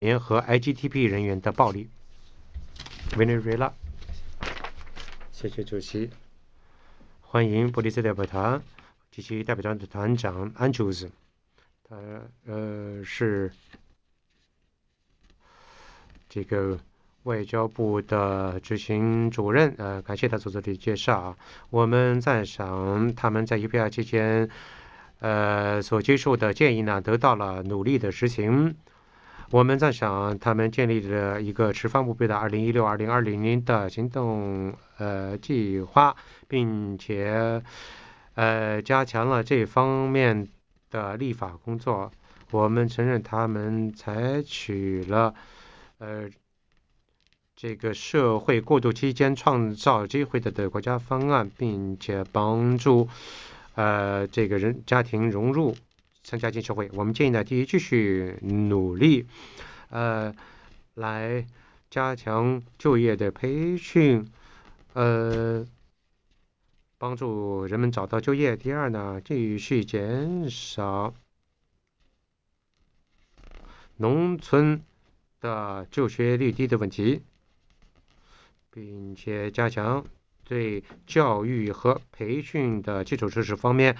员和 IGTP 人员的暴力。委内瑞拉，谢谢主席，欢迎波利斯代表团及其代表团的团长安朱斯，他是这个外交部的执行主任，感谢他做的介绍。我们赞赏他们在UPR期间所接受的建议呢，得到了努力的实行。我们赞赏他们建立了一个持方目标的2016-2020年的行动计划，并且加强了这方面的立法工作。我们承认他们采取了这个社会过渡期间创造机会的国家方案，并且帮助这个家庭融入参加进社会。我们建议呢，第一，继续努力来加强就业的培训，帮助人们找到就业。第二呢，继续减少农村的就学率低的问题，并且加强对教育和培训的基础设施方面